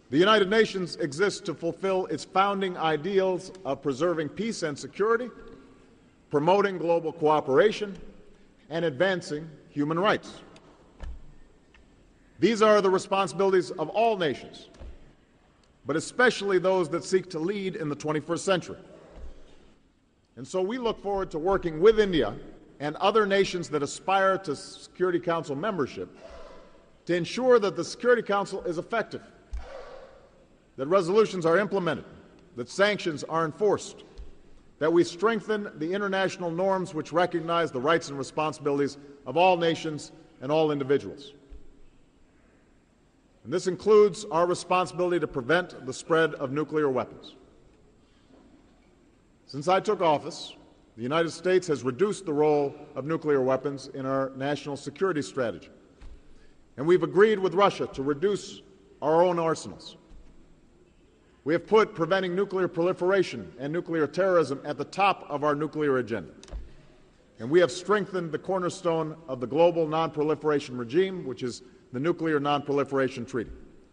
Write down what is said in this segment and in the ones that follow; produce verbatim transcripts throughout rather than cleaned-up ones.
The United Nations exists to fulfill its founding ideals of preserving peace and security, promoting global cooperation, and advancing human rights. These are the responsibilities of all nations, but especially those that seek to lead in the twenty-first century. And so we look forward to working with India and other nations that aspire to Security Council membership to ensure that the Security Council is effective, that resolutions are implemented, that sanctions are enforced, that we strengthen the international norms which recognize the rights and responsibilities of all nations and all individuals. And this includes our responsibility to prevent the spread of nuclear weapons. Since I took office, the United States has reduced the role of nuclear weapons in our national security strategy. And we've agreed with Russia to reduce our own arsenals. We have put preventing nuclear proliferation and nuclear terrorism at the top of our nuclear agenda. And we have strengthened the cornerstone of the global non-proliferation regime, which is the Nuclear Non-Proliferation Treaty.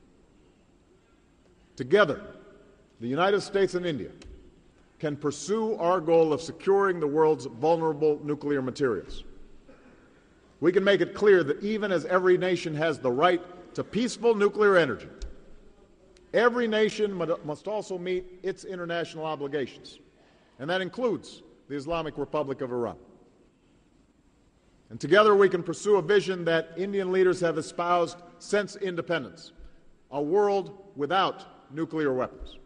Together, the United States and India can pursue our goal of securing the world's vulnerable nuclear materials. We can make it clear that even as every nation has the right to peaceful nuclear energy, every nation must also meet its international obligations, and that includes the Islamic Republic of Iran. And together we can pursue a vision that Indian leaders have espoused since independence, a world without nuclear weapons.